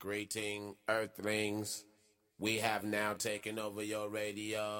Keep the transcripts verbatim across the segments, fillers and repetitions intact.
Greeting, Earthlings. We have now taken over your radio.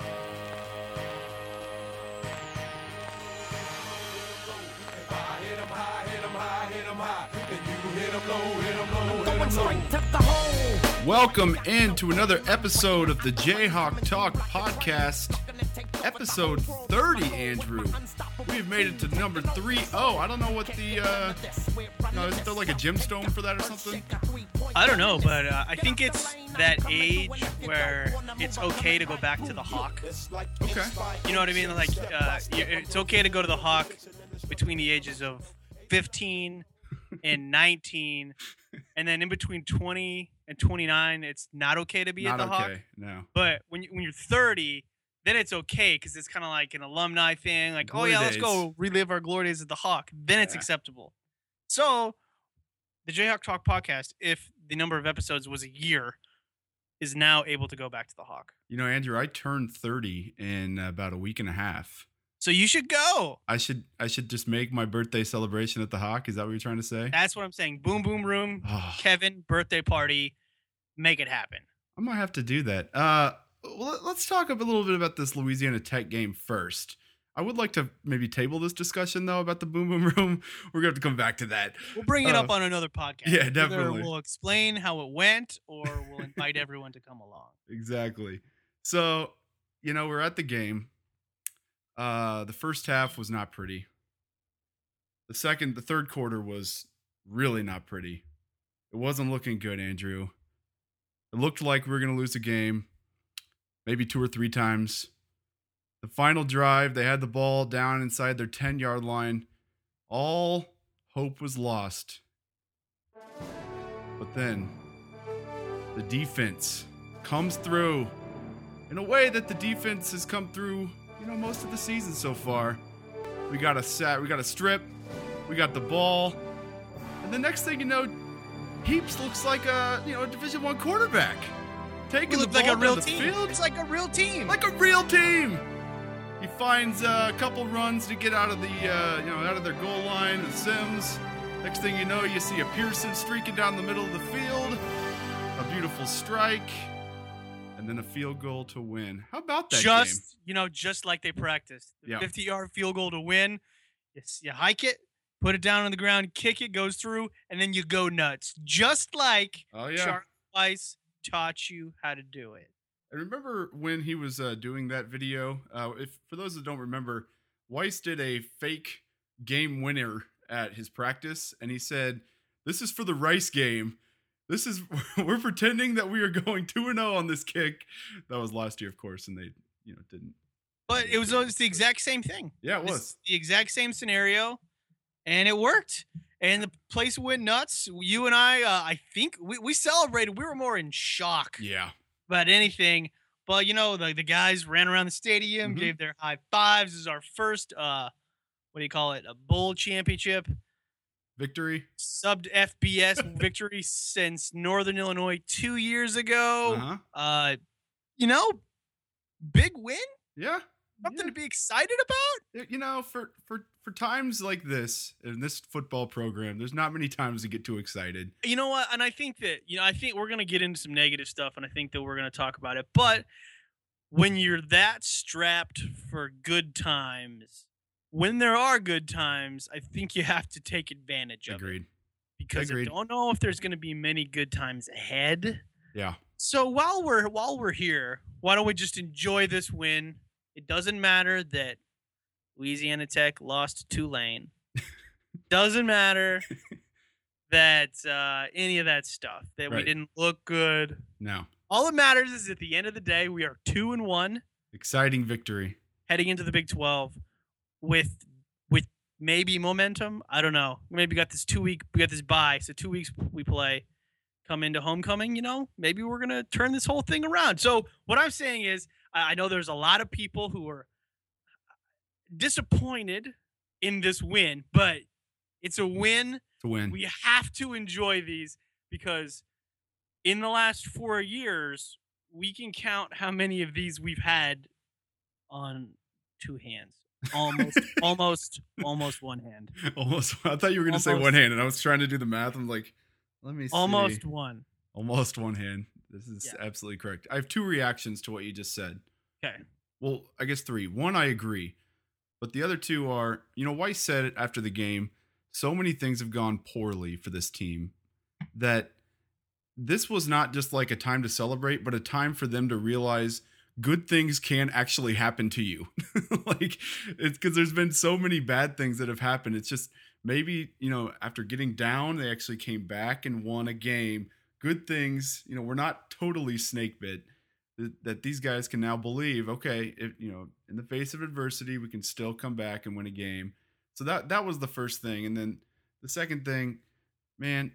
Welcome into another episode of the Jayhawk Talk podcast, episode thirty, Andrew. We've made it to number three oh. I don't know what the, uh, you know, is there like a gemstone for that or something? I don't know, but uh, I think it's that age where it's okay to go back to the Hawk. Okay. You know what I mean? Like, uh, it's okay to go to the Hawk between the ages of fifteen and nineteen, and then in between twenty and twenty-nine, it's not okay to be Not at the okay, Hawk. no. But when you, when you're thirty, then it's okay because it's kind of like an alumni thing. Like, Glory oh yeah, let's days. go relive our glory days at the Hawk. Then it's Yeah. acceptable. So, the Jayhawk Talk podcast, if the number of episodes was a year, is now able to go back to the Hawk. You know, Andrew, I turned thirty in about a week and a half. So you should go. I should I should just make my birthday celebration at the Hawk. Is that what you're trying to say? That's what I'm saying. Boom, boom, room. Oh, Kevin, birthday party. Make it happen. I might have to do that. Uh, well, let's talk a little bit about this Louisiana Tech game first. I would like to maybe table this discussion, though, about the Boom Boom Room. We're going to have to come back to that. We'll bring it Uh, up on another podcast. yeah, Either definitely. We'll explain how it went, or we'll invite everyone to come along. Exactly. So, you know, we're at the game. Uh, the first half was not pretty. The second, the third quarter was really not pretty. It wasn't looking good, Andrew. It looked like we were going to lose a game, maybe two or three times. The final drive, they had the ball down inside their ten-yard line. All hope was lost. But then the defense comes through in a way that the defense has come through, you know, most of the season so far. We got a sat, we got a strip, we got the ball, and the next thing you know, Heaps looks like a, you know, a Division One quarterback taking We the look ball like a down real the team. field It's like a real team. like a real team. He finds uh, a couple runs to get out of the, uh, you know, out of their goal line. The Sims. Next thing you know, you see a Pearson streaking down the middle of the field. A beautiful strike, and then a field goal to win. How about that just, game? you know, just like they practiced. The Yeah. fifty-yard field goal to win. You, s- you hike it, put it down on the ground, kick it, goes through, and then you go nuts. Just like Oh yeah. Charles Weiss taught you how to do it. I remember when he was uh, doing that video. Uh, if for those that don't remember, Weiss did a fake game winner at his practice, and he said, "This is for the Rice game. This is we're pretending that we are going two and zero on this kick." That was last year, of course, and they, you know, didn't. But it was always the exact same thing. Yeah, it It's was. the exact same scenario, and it worked. And the place went nuts. You and I, uh, I think we, we celebrated. We were more in shock Yeah, about anything. But, you know, the, the guys ran around the stadium, Mhm. gave their high fives. This is our first, uh, what do you call it, a bowl championship, victory. sub F B S victory since Northern Illinois two years ago. Uh-huh. Uh, you know, big win, Yeah. something yeah. to be excited about. You know, for for for times like this in this football program, there's not many times to get too excited. You know what? And I think that, you know, I think we're going to get into some negative stuff, and I think that we're going to talk about it. But when you're that strapped for good times, when there are good times, I think you have to take advantage of it. Agreed. Because Agreed. I don't know if there's going to be many good times ahead. Yeah. So while we're while we're here, why don't we just enjoy this win? It doesn't matter that Louisiana Tech lost to Tulane. Doesn't matter that uh, any of that stuff, that we Right. didn't look good. No. All that matters is at the end of the day, we are two and one Exciting victory. heading into the Big twelve with with maybe momentum. I don't know. Maybe we got this two week, we got this bye, so two weeks we play. Come into homecoming, you know, maybe we're gonna turn this whole thing around. So what I'm saying is, I I know there's a lot of people who are disappointed in this win, but it's a win. To win. We have to enjoy these because in the last four years, we can count how many of these we've had on two hands. Almost, almost, almost one hand. Almost. I thought you were going to say Almost. one hand, and I was trying to do the math. I'm like, let me see. Almost one. Almost one hand. This is Yeah. absolutely correct. I have two reactions to what you just said. Okay. Well, I guess three. One, I agree. But the other two are, you know, Weiss said it after the game. So many things have gone poorly for this team that this was not just like a time to celebrate, but a time for them to realize good things can actually happen to you. Like, it's because there's been so many bad things that have happened. It's just maybe, you know, after getting down, they actually came back and won a game. Good things, you know, we're not totally snake bit. That, that these guys can now believe, okay, if, you know, in the face of adversity, we can still come back and win a game. So that that was the first thing, and then the second thing, man,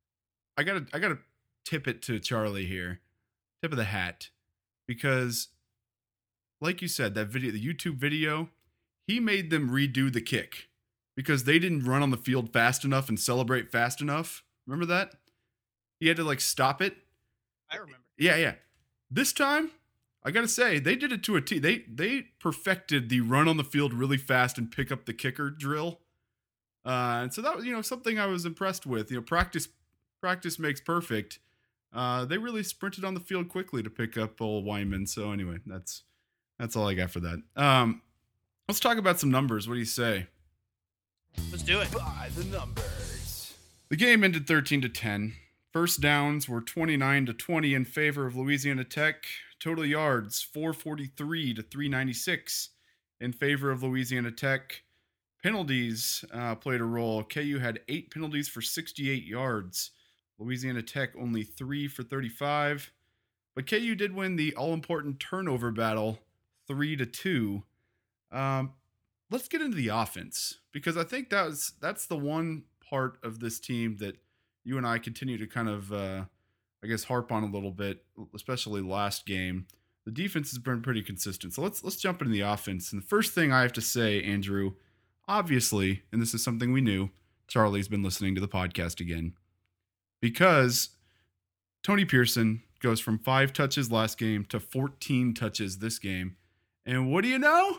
I gotta I gotta tip it to Charlie here, tip of the hat, because, like you said, that video, the YouTube video, he made them redo the kick because they didn't run on the field fast enough and celebrate fast enough. Remember that? He had to like stop it. I remember. Yeah, yeah. This time, I gotta say, they did it to a T. They they perfected the run on the field really fast and pick up the kicker drill. Uh, and so that was, you know, something I was impressed with. You know, practice practice makes perfect. Uh, they really sprinted on the field quickly to pick up old Wyman. So anyway, that's that's all I got for that. Um, let's talk about some numbers. What do you say? Let's do it. By the numbers. The game ended thirteen to ten. First downs were twenty-nine to twenty in favor of Louisiana Tech. Total yards, four forty-three to three ninety-six in favor of Louisiana Tech. Penalties uh, played a role. K U had eight penalties for sixty-eight yards. Louisiana Tech only three for thirty-five. But K U did win the all-important turnover battle, three to two. Um, let's get into the offense, because I think that was, that's the one part of this team that you and I continue to kind of, uh, I guess, harp on a little bit, especially last game. The defense has been pretty consistent. So let's let's jump into the offense. And the first thing I have to say, Andrew, obviously, and this is something we knew, Charlie's been listening to the podcast again, because Tony Pearson goes from five touches last game to fourteen touches this game. And what do you know?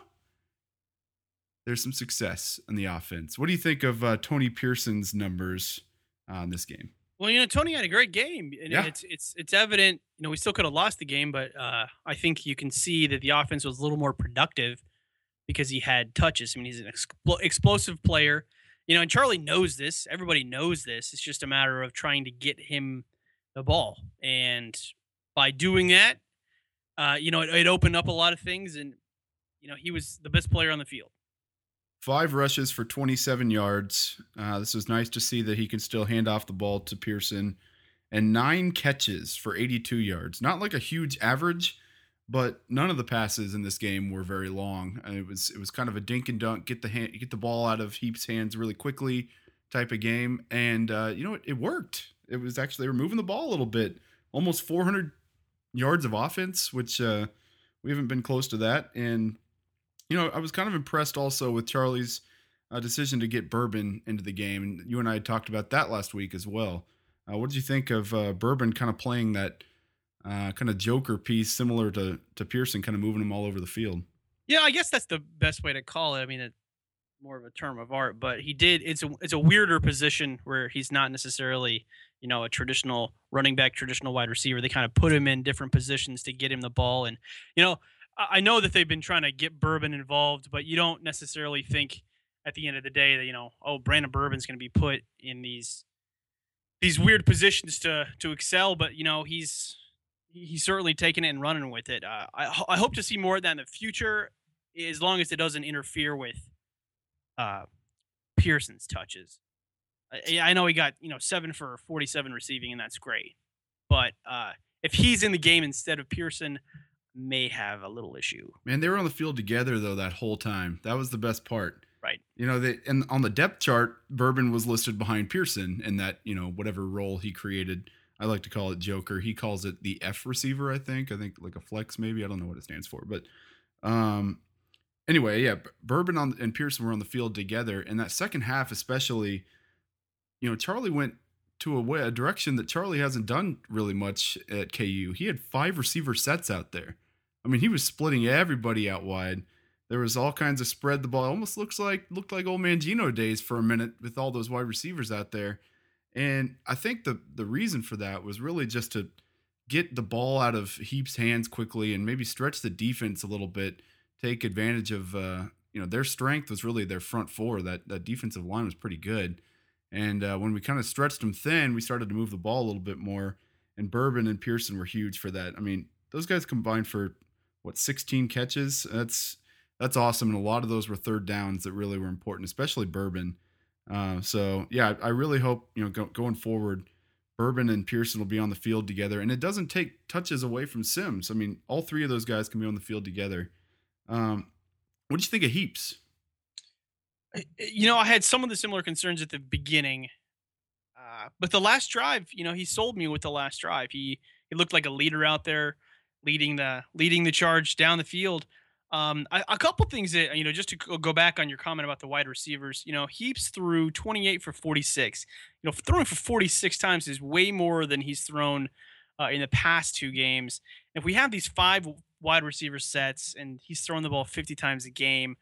There's some success in the offense. What do you think of uh, Tony Pearson's numbers on uh, this game? Well, you know, Tony had a great game, and Yeah. it's it's it's evident. You know, we still could have lost the game, but uh, I think you can see that the offense was a little more productive because he had touches. I mean, he's an expl- explosive player. You know, and Charlie knows this. Everybody knows this. It's just a matter of trying to get him the ball, and by doing that, uh, you know, it, it opened up a lot of things, and you know, he was the best player on the field. Five rushes for twenty-seven yards. Uh, this was nice to see that he can still hand off the ball to Pearson. And nine catches for eighty-two yards. Not like a huge average, but none of the passes in this game were very long. And it was it was kind of a dink and dunk, get the hand, get the ball out of Heap's hands really quickly type of game. And uh, you know it, it worked. It was actually, they were moving the ball a little bit. Almost four hundred yards of offense, which uh, we haven't been close to that. And you know, I was kind of impressed also with Charlie's uh, decision to get Bourbon into the game. And you and I had talked about that last week as well. Uh, what did you think of uh, Bourbon kind of playing that uh, kind of joker piece similar to, to Pearson, kind of moving him all over the field? Yeah, I guess that's the best way to call it. I mean, it's more of a term of art, but he did. It's a it's a weirder position where he's not necessarily, you know, a traditional running back, traditional wide receiver. They kind of put him in different positions to get him the ball. And, you know, I know that they've been trying to get Bourbon involved, but you don't necessarily think at the end of the day that, you know, oh, Brandon Bourbon's going to be put in these these weird positions to to excel. But, you know, he's he's certainly taking it and running with it. Uh, I, I hope to see more of that in the future, as long as it doesn't interfere with uh, Pearson's touches. I, I know he got, you know, seven for forty-seven receiving, and that's great. But uh, if he's in the game instead of Pearson, may have a little issue. Man, they were on the field together though that whole time. That was the best part. Right. You know, they and on the depth chart, Bourbon was listed behind Pearson in that, you know, whatever role he created. I like to call it joker. He calls it the F receiver, I think. I think like a flex maybe. I don't know what it stands for, but um anyway, yeah, Bourbon on, and Pearson were on the field together, and that second half especially, you know, Charlie went to a way, a direction that Charlie hasn't done really much at K U. He had five receiver sets out there. I mean, he was splitting everybody out wide. There was all kinds of spread the ball. It almost looks like looked like old Mangino days for a minute with all those wide receivers out there. And I think the the reason for that was really just to get the ball out of Heap's hands quickly and maybe stretch the defense a little bit, take advantage of uh, you know, their strength was really their front four. That that defensive line was pretty good. And uh, when we kind of stretched them thin, we started to move the ball a little bit more. And Bourbon and Pearson were huge for that. I mean, those guys combined for what sixteen catches. That's that's awesome. And a lot of those were third downs that really were important, especially Bourbon. Uh, so yeah, I, I really hope you know go, going forward, Bourbon and Pearson will be on the field together, and it doesn't take touches away from Sims. I mean, all three of those guys can be on the field together. Um, what do you think of Heaps? You know, I had some of the similar concerns at the beginning, uh, but the last drive, you know, he sold me with the last drive. He he looked like a leader out there, leading the leading the charge down the field. Um, a, a couple things that you know, just to go go back on your comment about the wide receivers. You know, Heaps threw twenty-eight for forty-six. You know, throwing for forty-six times is way more than he's thrown uh, in the past two games. If we have these five wide receiver sets and he's throwing the ball fifty times a game,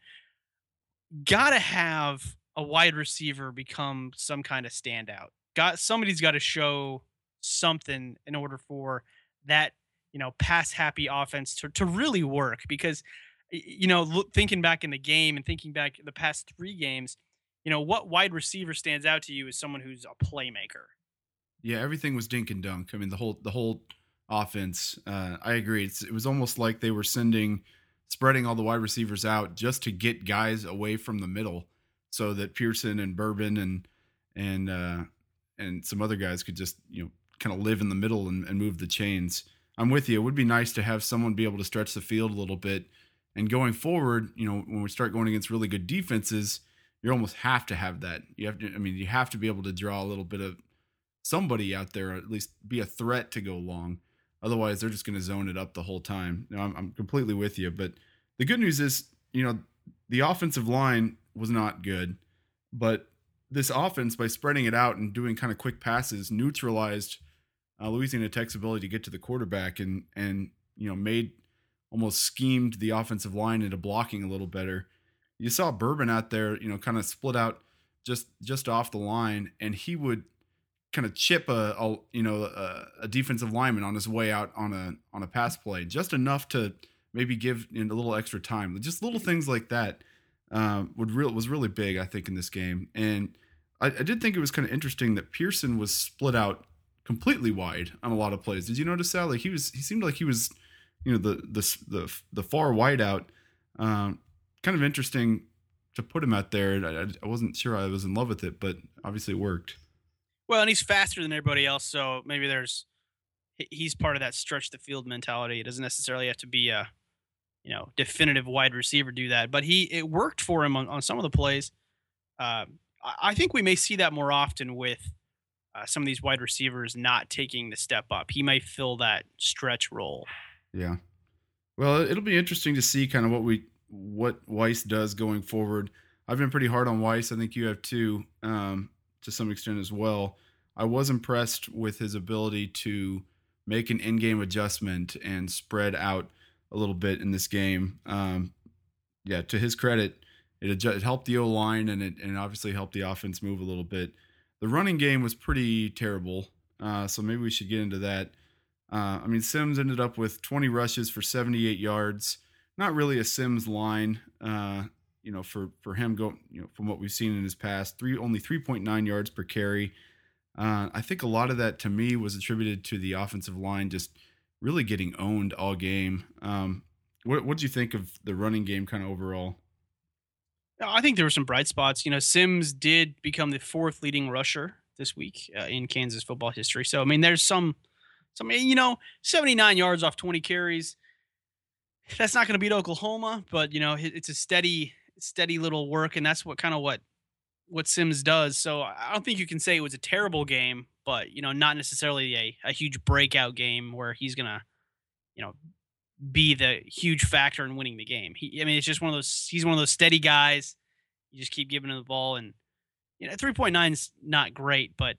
gotta have a wide receiver become some kind of standout. Got somebody's got to show something in order for that, you know, pass happy offense to, to really work. Because, y- you know, look, thinking back in the game and thinking back the past three games, you know, what wide receiver stands out to you as someone who's a playmaker? Yeah, everything was dink and dunk. I mean, the whole the whole offense. Uh, I agree. It's, it was almost like they were sending, spreading all the wide receivers out just to get guys away from the middle, so that Pearson and Bourbon and and uh, and some other guys could just you know kind of live in the middle and, and move the chains. I'm with you. It would be nice to have someone be able to stretch the field a little bit. And going forward, you know, when we start going against really good defenses, you almost have to have that. You have to. I mean, you have to be able to draw a little bit of somebody out there, or at least be a threat to go long. Otherwise, they're just going to zone it up the whole time. No, I'm, I'm completely with you. But the good news is, you know, the offensive line was not good, but this offense, by spreading it out and doing kind of quick passes, neutralized uh, Louisiana Tech's ability to get to the quarterback, and and you know made almost schemed the offensive line into blocking a little better. You saw Bourbon out there, you know, kind of split out just just off the line, and he would kind of chip a, a you know a, a defensive lineman on his way out on a on a pass play, just enough to maybe give you know, a little extra time. Just little things like that um, would real was really big, I think, in this game. And I, I did think it was kind of interesting that Pearson was split out completely wide on a lot of plays. Did you notice that? Like he was, he seemed like he was, you know, the the the the far wide out. Um, kind of interesting to put him out there. I, I wasn't sure I was in love with it, but obviously it worked. Well, and he's faster than everybody else, so maybe there's he- he's part of that stretch the field mentality. It doesn't necessarily have to be a you know definitive wide receiver do that, but he it worked for him on, on some of the plays. Uh, I I think we may see that more often with uh, some of these wide receivers not taking the step up. He may fill that stretch role. Yeah. Well, it'll be interesting to see kind of what we what Weiss does going forward. I've been pretty hard on Weiss. I think you have too, um, to some extent as well. I was impressed with his ability to make an in-game adjustment and spread out a little bit in this game. Um, yeah, to his credit, it, adju- it helped the O-line, and it and obviously helped the offense move a little bit. The running game was pretty terrible, uh, so maybe we should get into that. Uh, I mean, Sims ended up with twenty rushes for seventy-eight yards. Not really a Sims line, uh, you know, for for him go, you know, from what we've seen in his past, three only three point nine yards per carry. Uh, I think a lot of that to me was attributed to the offensive line just really getting owned all game. Um, what what did you think of the running game kind of overall? Uh, I think there were some bright spots. You know, Sims did become the fourth leading rusher this week uh, in Kansas football history. So I mean, there's some some you know seventy-nine yards off twenty carries. That's not going to beat Oklahoma, but you know it- it's a steady steady little work, and that's what kind of what what Sims does. So I don't think you can say it was a terrible game, but you know not necessarily a, a huge breakout game where he's gonna you know be the huge factor in winning the game. He, I mean, it's just one of those. He's one of those steady guys. You just keep giving him the ball, and you know, three point nine is not great, but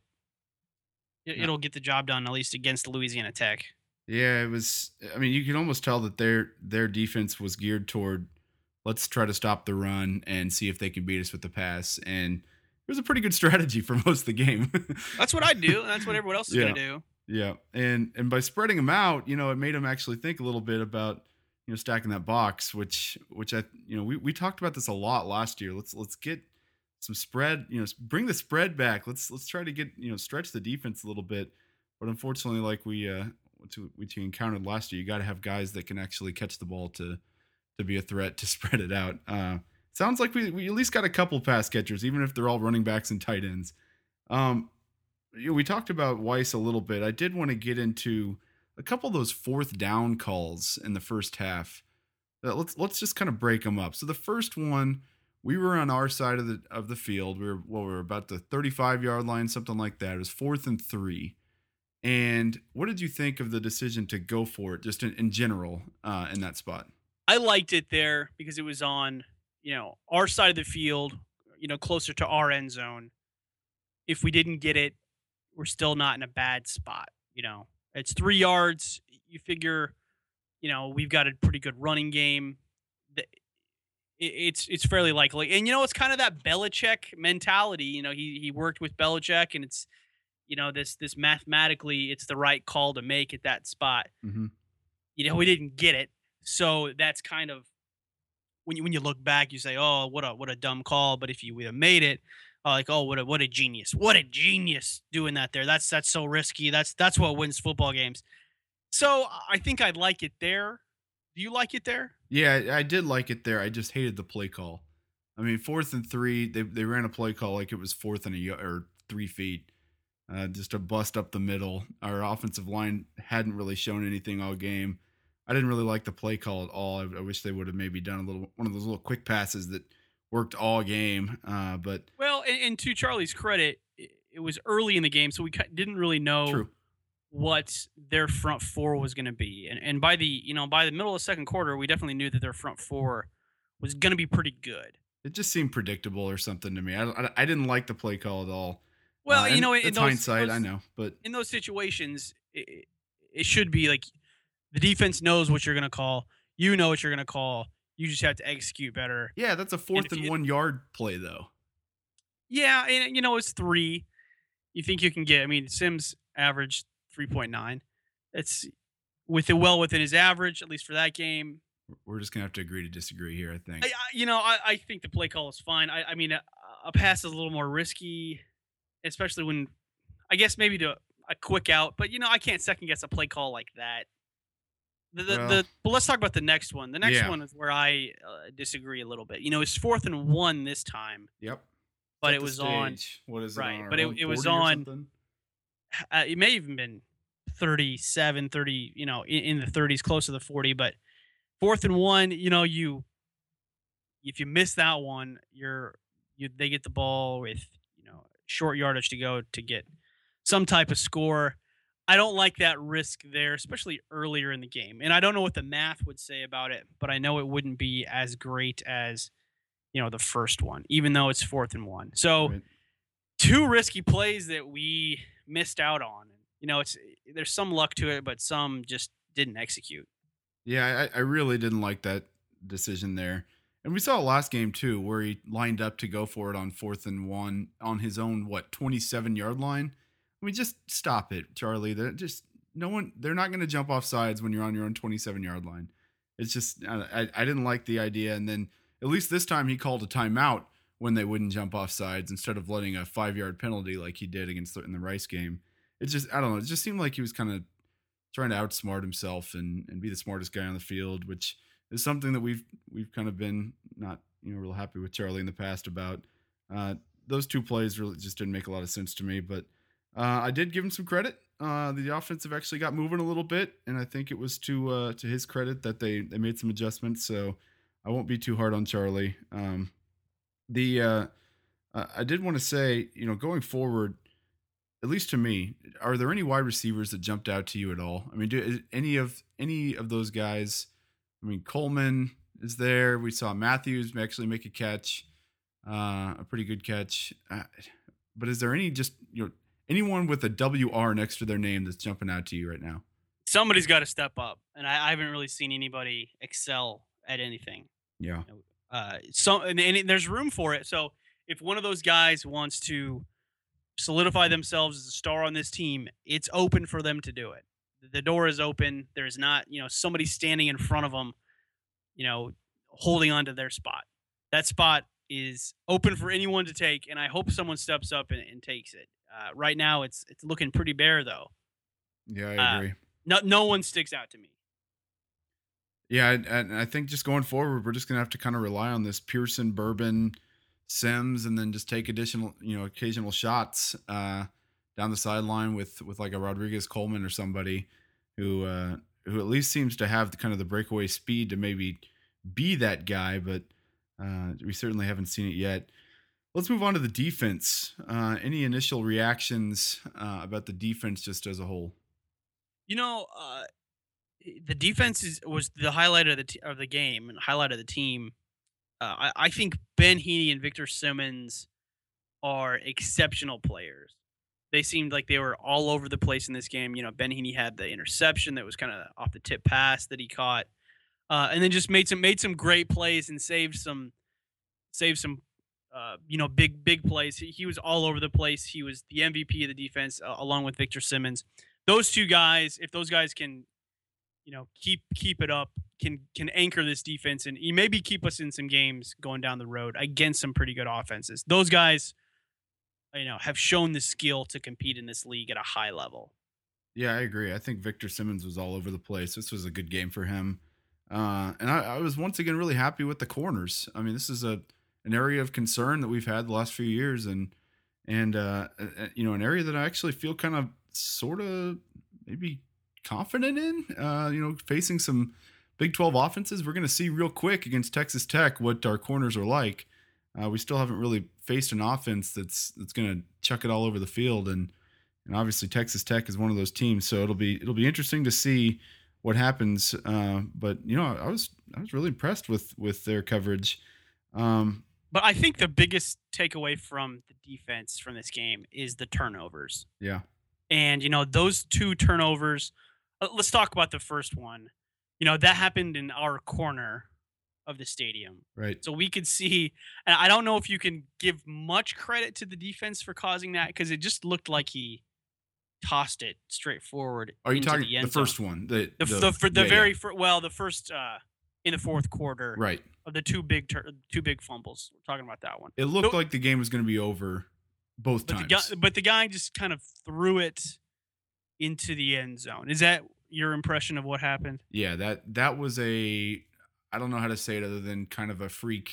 it, No. it'll get the job done at least against Louisiana Tech. Yeah, it was. I mean, you can almost tell that their their defense was geared toward let's try to stop the run and see if they can beat us with the pass. And it was a pretty good strategy for most of the game. That's what I do, and that's what everyone else is Yeah. gonna do. Yeah, and and by spreading them out, you know, it made them actually think a little bit about, you know, stacking that box, which which I you know we, we talked about this a lot last year. Let's let's get some spread, you know, bring the spread back. Let's let's try to get, you know, stretch the defense a little bit. But unfortunately, like we uh what we we encountered last year, you got to have guys that can actually catch the ball to to be a threat to spread it out. Uh, sounds like we we at least got a couple pass catchers, even if they're all running backs and tight ends. Um, you know, we talked about Weiss a little bit. I did want to get into a couple of those fourth down calls in the first half. Uh, let's let's just kind of break them up. So the first one, we were on our side of the of the field. We were well, we were about the thirty-five yard line, something like that. It was fourth and three. And what did you think of the decision to go for it, just in, in general, uh, in that spot? I liked it there because it was on, you know, our side of the field, you know, closer to our end zone. If we didn't get it, we're still not in a bad spot. You know, it's three yards. You figure, you know, we've got a pretty good running game. The- it- It's it's fairly likely, and you know, it's kind of that Belichick mentality. You know, he he worked with Belichick, and it's, you know, this this mathematically, it's the right call to make at that spot. Mm-hmm. You know, we didn't get it, so that's kind of when you when you look back, you say, "Oh, what a what a dumb call." But if you would have made it, uh, like, "Oh, what a what a genius! What a genius doing that there." That's that's so risky. That's that's what wins football games. So I think I'd like it there. Do you like it there? Yeah, I did like it there. I just hated the play call. I mean, fourth and three, they they ran a play call like it was fourth and a y- or three feet, uh, just a bust up the middle. Our offensive line hadn't really shown anything all game. I didn't really like the play call at all. I, I wish they would have maybe done a little one of those little quick passes that worked all game. Uh, but Well, and, and to Charlie's credit, it, it was early in the game, so we ki- didn't really know true. what their front four was going to be. And and by the, you know, by the middle of the second quarter, we definitely knew that their front four was going to be pretty good. It just seemed predictable or something to me. I I, I didn't like the play call at all. Well, Uh, you and know, in it's those, hindsight, those I know, but in those situations, it, it should be like the defense knows what you're going to call. You know what you're going to call. You just have to execute better. yeah, that's a fourth if and you- one yard play though. Yeah, and you know, it's three. You think you can get, I mean, Sims averaged three point nine. It's with it well within his average, at least for that game. We're just gonna have to agree to disagree here. I think. I, I, you know, I, I think the play call is fine. I, I mean, a, a pass is a little more risky, especially when, I guess maybe to a quick out. But you know, I can't second guess a play call like that. The the, Well- the but let's talk about the next one. The next Yeah. one is where I uh, disagree a little bit. You know, it's fourth and one this time, Yep. but Set it the was on. stage. What is it? right, on our but it- own it was forty or on- something? Uh, it may even been thirty-seven, thirty, you know, in, in the thirties, close to the forty. But fourth and one, you know, you if you miss that one, you're you they get the ball with, you know, short yardage to go to get some type of score. I don't like that risk there, especially earlier in the game. And I don't know what the math would say about it, but I know it wouldn't be as great as, you know, the first one, even though it's fourth and one. So Right. two risky plays that we missed out on. You know, it's there's some luck to it, but some just didn't execute. Yeah, I, I really didn't like that decision there. And we saw it last game too, where he lined up to go for it on fourth and one on his own, what, twenty-seven yard line. I mean, just stop it, Charlie. They're just no one. They're not going to jump off sides when you're on your own twenty-seven yard line. It's just I, I I didn't like the idea. And then at least this time he called a timeout when they wouldn't jump off sides instead of letting a five yard penalty like he did against the, in the Rice game. It just I don't know. It just seemed like he was kind of trying to outsmart himself and and be the smartest guy on the field, which is something that we've we've kind of been not you know real happy with Charlie in the past about. Uh, those two plays really just didn't make a lot of sense to me, but. Uh, I did give him some credit. Uh, the offensive actually got moving a little bit, and I think it was to uh, to his credit that they, they made some adjustments. So I won't be too hard on Charlie. Um, the uh, uh, I did want to say, you know, going forward, at least to me, are there any wide receivers that jumped out to you at all? I mean, do is any of any of those guys? I mean, Coleman is there. We saw Matthews actually make a catch, uh, a pretty good catch. Uh, but is there any just you know? Anyone with a W R next to their name that's jumping out to you right now? Somebody's got to step up, and I, I haven't really seen anybody excel at anything. Yeah. Uh, so and, and there's room for it. So if one of those guys wants to solidify themselves as a star on this team, it's open for them to do it. The door is open. There's not, you know, somebody standing in front of them, you know, holding on to their spot. That spot is open for anyone to take, and I hope someone steps up and, and takes it. Uh, right now, it's it's looking pretty bare, though. Yeah, I Uh, agree. No, no one sticks out to me. Yeah, and, and I think just going forward, we're just gonna have to kind of rely on this Pearson, Bourbon, Sims, and then just take additional, you know, occasional shots uh, down the sideline with with like a Rodriguez Coleman or somebody who uh, who at least seems to have the kind of the breakaway speed to maybe be that guy, but uh, we certainly haven't seen it yet. Let's move on to the defense. Uh, any initial reactions uh, about the defense just as a whole? You know, uh, the defense is, was the highlight of the t- of the game and highlight of the team. Uh, I, I think Ben Heaney and Victor Simmons are exceptional players. They seemed like they were all over the place in this game. You know, Ben Heaney had the interception that was kind of off the tip pass that he caught, uh, and then just made some made some great plays and saved some saved some uh, you know big big plays. He, he was all over the place. He was the M V P of the defense uh, along with Victor Simmons. Those two guys, if those guys can, you know, keep keep it up, can can anchor this defense and maybe keep us in some games going down the road against some pretty good offenses. Those guys, you know, have shown the skill to compete in this league at a high level. Yeah, I agree. I think Victor Simmons was all over the place. This was a good game for him. Uh, and I, I was once again really happy with the corners. I mean, this is a an area of concern that we've had the last few years, and and uh, uh, you know, an area that I actually feel kind of sort of maybe confident in. Uh, you know, facing some Big twelve offenses, we're going to see real quick against Texas Tech what our corners are like. Uh, we still haven't really faced an offense that's that's going to chuck it all over the field, and and obviously Texas Tech is one of those teams. So it'll be it'll be interesting to see what happens. Uh, but you know, I was I was really impressed with with their coverage. Um, But I think the biggest takeaway from the defense from this game is the turnovers. yeah, And, you know, those two turnovers, uh, let's talk about the first one. You know, that happened in our corner of the stadium. right. So we could see, and I don't know if you can give much credit to the defense for causing that because it just looked like he tossed it straight forward. Are you into talking the, the, end zone. first one? The The, the, the, for the yeah, very yeah. fir- well, the first uh, in the fourth quarter right. of the two big tur- two big fumbles. We're talking about that one. It looked So- like the game was going to be over both But the times. guy, but the guy just kind of threw it into the end zone. Is that your impression of what happened? Yeah, that that was a I don't know how to say it other than kind of a freak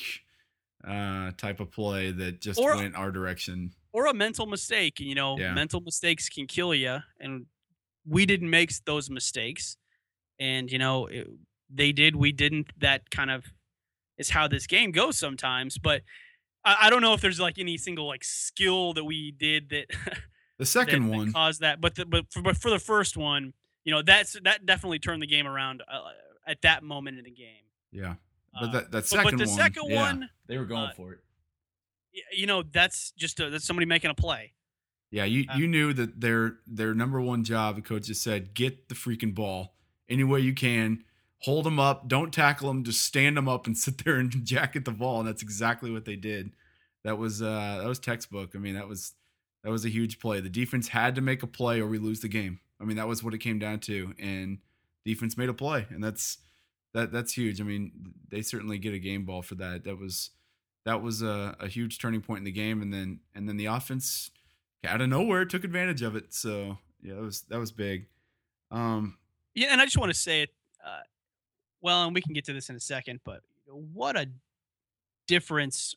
uh, type of play that just Or- went our direction. Or a mental mistake? You know, Yeah. mental mistakes can kill you, and we didn't make those mistakes. And you know, it, they did. We didn't. That kind of is how this game goes sometimes. But I, I don't know if there's like any single like skill that we did that The second that, that one, caused that. But the, but for, but for the first one, you know, that's that definitely turned the game around uh, at that moment in the game. yeah. Uh, But that, that but, second but the one, second yeah, one, they were going uh, for it. y- you know, that's just a, that's somebody making a play. Yeah, you, uh, you knew that their their number one job, the coach just said, get the freaking ball any way you can. Hold them up. Don't tackle them. Just stand them up and sit there and jacket the ball. And that's exactly what they did. That was uh, that was textbook. I mean, that was that was a huge play. The defense had to make a play or we lose the game. I mean, that was what it came down to. And defense made a play, and that's that that's huge. I mean, they certainly get a game ball for that. That was that was a, a huge turning point in the game. And then and then the offense out of nowhere took advantage of it. So yeah, that was that was big. Um, Yeah, and I just want to say it. Uh, well, and we can get to this in a second, but what a difference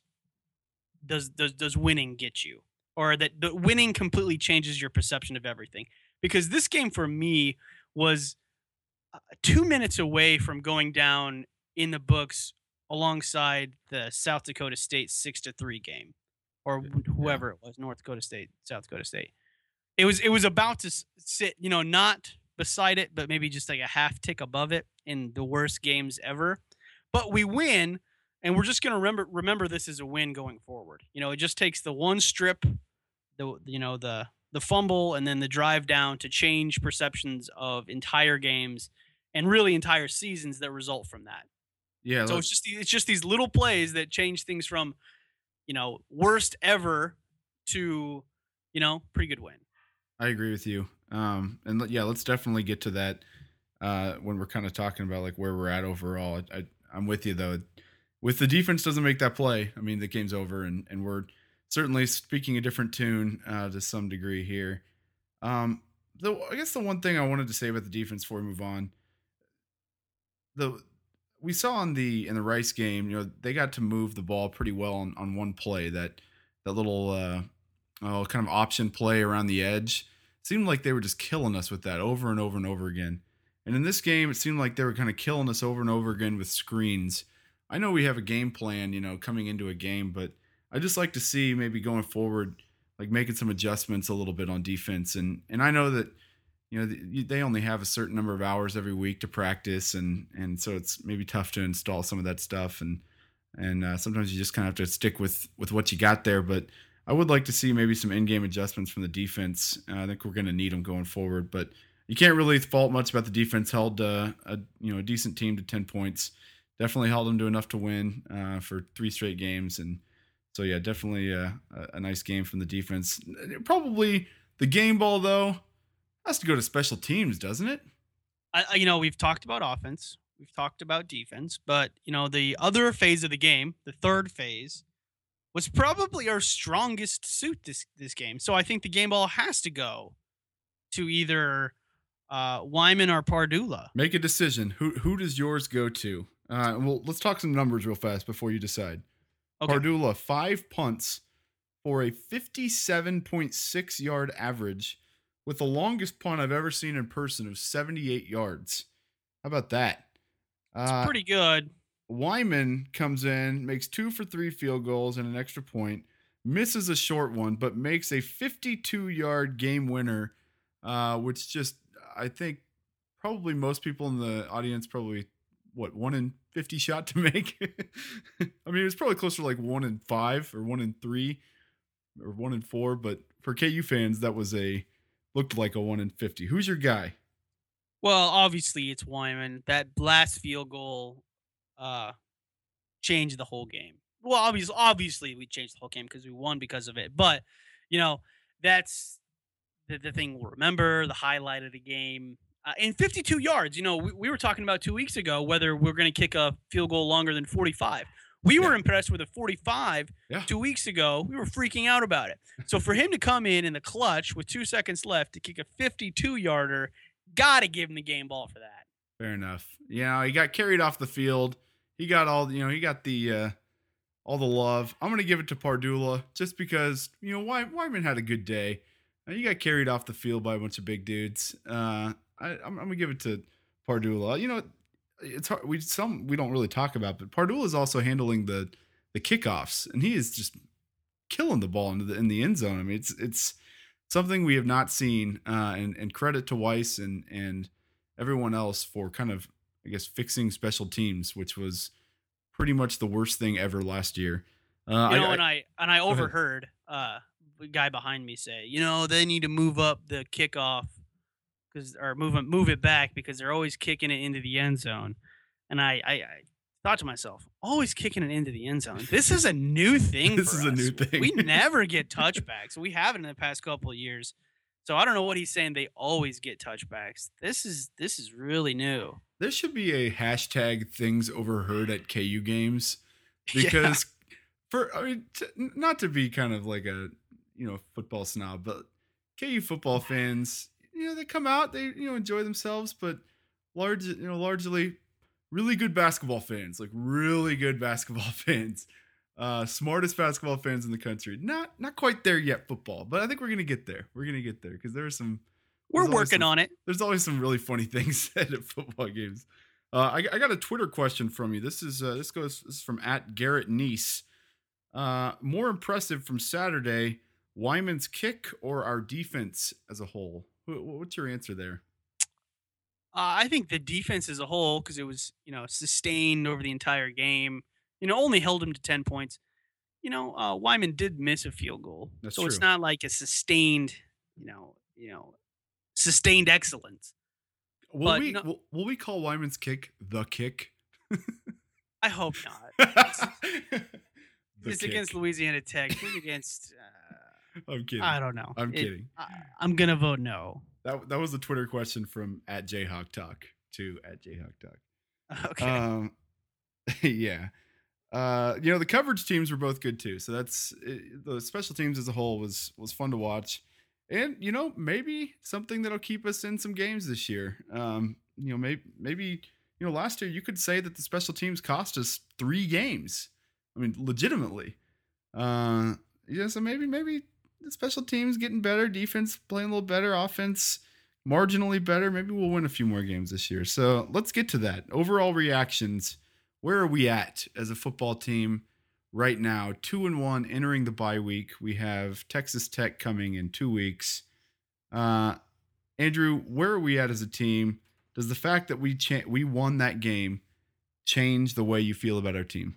does does does winning get you, or that the winning completely changes your perception of everything? Because this game for me was uh, two minutes away from going down in the books alongside the South Dakota State six to three game, or wh- whoever it was, North Dakota State, South Dakota State. It was it was about to s- sit, you know, not beside it, but maybe just like a half tick above it in the worst games ever. But we win, and we're just gonna remember remember this as a win going forward. You know, it just takes the one strip, the you know the the fumble, and then the drive down to change perceptions of entire games and really entire seasons that result from that. yeah, So let- it's just the- it's just these little plays that change things from, you know, worst ever to, you know, pretty good win. I agree with you. Um, and yeah, let's definitely get to that uh, when we're kind of talking about like where we're at overall. I, I, I'm with you though. With the defense doesn't make that play, I mean, the game's over, and, and we're certainly speaking a different tune uh, to some degree here. Um, the, I guess the one thing I wanted to say about the defense before we move on, the we saw in the in the Rice game, you know, they got to move the ball pretty well on, on one play. That that little uh, oh, kind of option play around the edge seemed like they were just killing us with that over and over and over again. And in this game, it seemed like they were kind of killing us over and over again with screens. I know we have a game plan, you know, coming into a game, but I just like to see maybe going forward, like making some adjustments a little bit on defense. And and I know that, you know, they only have a certain number of hours every week to practice, and and so it's maybe tough to install some of that stuff, and and uh, sometimes you just kind of have to stick with with what you got there. But I would like to see maybe some in-game adjustments from the defense. Uh, I think we're going to need them going forward, but you can't really fault much about the defense. Held uh, a you know a decent team to ten points. Definitely held them to enough to win uh, for three straight games, and so yeah, definitely a, a nice game from the defense. Probably the game ball though has to go to special teams, doesn't it? I, I- you know, we've talked about offense, we've talked about defense, but you know, the other phase of the game, the third phase, was probably our strongest suit this this game. So I think the game ball has to go to either uh, Wyman or Pardula. Make a decision. Who who does yours go to? Uh, well, let's talk some numbers real fast before you decide. Okay. Pardula, five punts for a fifty-seven point six yard average, with the longest punt I've ever seen in person of seventy-eight yards. How about that? It's Uh, pretty good. Wyman comes in, makes two for three field goals and an extra point, misses a short one, but makes a fifty-two yard game winner, uh, which just, I think probably most people in the audience probably, what, one in fifty shot to make? I mean, it was probably closer to like one in five or one in three or one in four, but for K U fans, that was a, looked like a one in fifty. Who's your guy? Well, obviously it's Wyman. That last field goal uh changed the whole game. Well, obviously obviously we changed the whole game because we won because of it. But, you know, that's the, the thing we'll remember, the highlight of the game. Uh, in fifty-two yards, you know, we, we were talking about two weeks ago whether we're going to kick a field goal longer than forty-five. We Yeah. were impressed with a forty-five Yeah. two weeks ago. We were freaking out about it. So for him to come in in the clutch with two seconds left to kick a fifty-two yarder, got to give him the game ball for that. Fair enough. Yeah, he got carried off the field. He got all, you know, he got the uh, all the love. I'm gonna give it to Pardula just because, you know, Wy- Wyman had a good day. Uh, he got carried off the field by a bunch of big dudes. Uh, I, I'm, I'm gonna give it to Pardula. You know, it's hard. We some we don't really talk about, but Pardula is also handling the the kickoffs, and he is just killing the ball into the in the end zone. I mean, it's it's something we have not seen. Uh, and and credit to Weiss and and everyone else for kind of, I guess, fixing special teams, which was pretty much the worst thing ever last year. Uh, You know, I, and I and I ahead. overheard uh the guy behind me say, you know, they need to move up the kickoff because or move it move it back because they're always kicking it into the end zone. And I I, I thought to myself, always kicking it into the end zone. This is a new thing. This for is a us. new thing. We never get touchbacks. We haven't in the past couple of years. So I don't know what he's saying. They always get touchbacks. This is this is really new. There should be a hashtag things overheard at K U games, Yeah. because for I mean, t- not to be kind of like a, you know, football snob, but K U football fans, you know, they come out, they, you know, enjoy themselves, but large, you know, largely really good basketball fans, like really good basketball fans, uh, smartest basketball fans in the country. Not not quite there yet, football, but I think we're gonna get there. We're gonna get there because there are some. We're there's always working some- on it. There's always some really funny things said at football games. Uh, I, I got a Twitter question from you. This is uh, this goes this is from at Garrett Neese. Uh, more impressive from Saturday, Wyman's kick or our defense as a whole? Wh- What's your answer there? Uh, I think the defense as a whole, because it was, you know, sustained over the entire game, you know, only held him to ten points. You know, uh, Wyman did miss a field goal, That's so it's true. not like a sustained, you know, you know, sustained excellence. Will But we no- will, will we call Wyman's kick the kick? I hope not. The just kick. against Louisiana Tech. Who's against? Uh, I'm kidding. I don't know. I'm It- kidding. I, I'm gonna vote no. That that was a Twitter question from at Jayhawk Talk to at Jayhawk Talk. Okay. Um, yeah. Uh, you know, the coverage teams were both good too. So that's it, the special teams as a whole was was fun to watch, and you know maybe something that'll keep us in some games this year. Um, you know, maybe maybe you know last year you could say that the special teams cost us three games. I mean, legitimately. Uh, yeah. So maybe maybe the special teams getting better, defense playing a little better, offense marginally better. Maybe we'll win a few more games this year. So let's get to that. Overall reactions. Where are we at as a football team right now? Two and one entering the bye week. We have Texas Tech coming in two weeks. Uh, Andrew, where are we at as a team? Does the fact that we cha- we won that game change the way you feel about our team?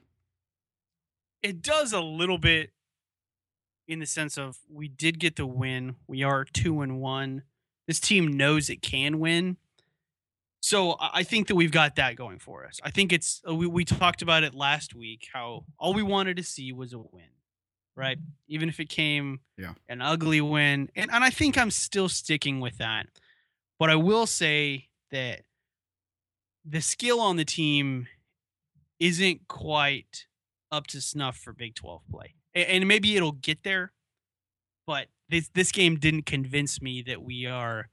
It does a little bit in the sense of we did get the win. We are two and one. This team knows it can win. So I I think that we've got that going for us. I think it's uh, we, we talked about it last week how all we wanted to see was a win, right? Even if it came Yeah. an ugly win. And and I think I'm still sticking with that. But I will say that the skill on the team isn't quite up to snuff for Big twelve play. A- And maybe it'll get there, but this this game didn't convince me that we are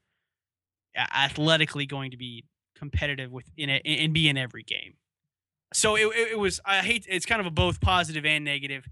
a- athletically going to be competitive within it and be in every game. So it, it, it was, I hate, it's kind of a both positive and negative.